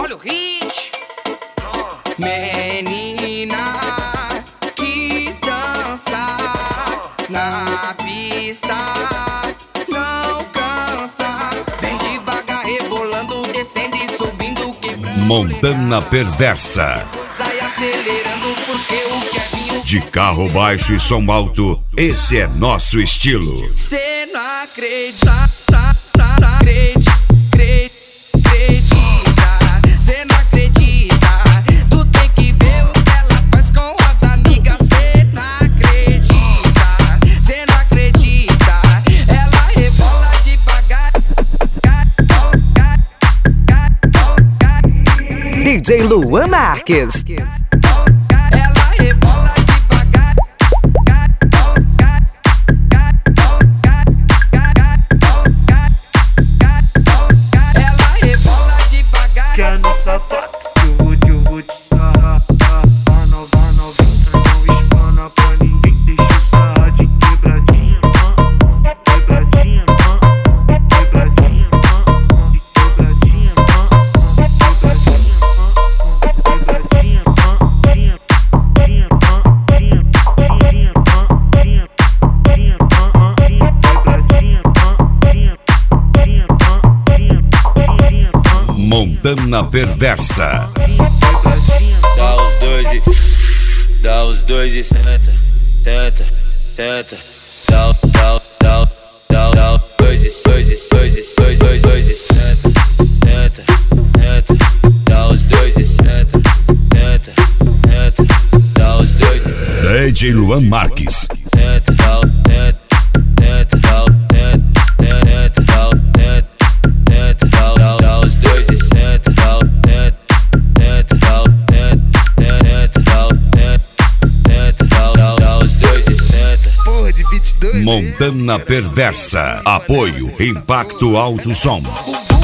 Olha o hit. Menina que dança na pista não cansa. Vem devagar rebolando, descendo e subindo, quebrando. Montana Perversa. Sai acelerando porque o que é vinho. De carro baixo e som alto, esse é nosso estilo. Cê não acredita, acredita. Cê não acredita. Tu tem que ver o que ela faz com as amigas. Cê não acredita. Cê não acredita. Ela rebola devagar. DJ Luan Marques. Ela rebola devagar. Ela rebola devagar. Quer no sapato, eu vou te sarrar. A nova entra, não espana pra ninguém. Deixa sarrar de quebradinha, de quebradinha, de quebradinha, de quebradinha, Montana Perversa. Dá os dois e senta, tenta, tenta. Dá os dois e senta, tenta, tenta. Dá os dois e senta, tenta, tenta. Dá os dois e DJ Luan Marques. tenta, tenta, tenta, tenta, tenta, tenta. Dá os dois e senta, tenta, tenta, tenta, dá os dois e senta. Porra de 22. Montana Perversa. Apoio Impacto Alto Som.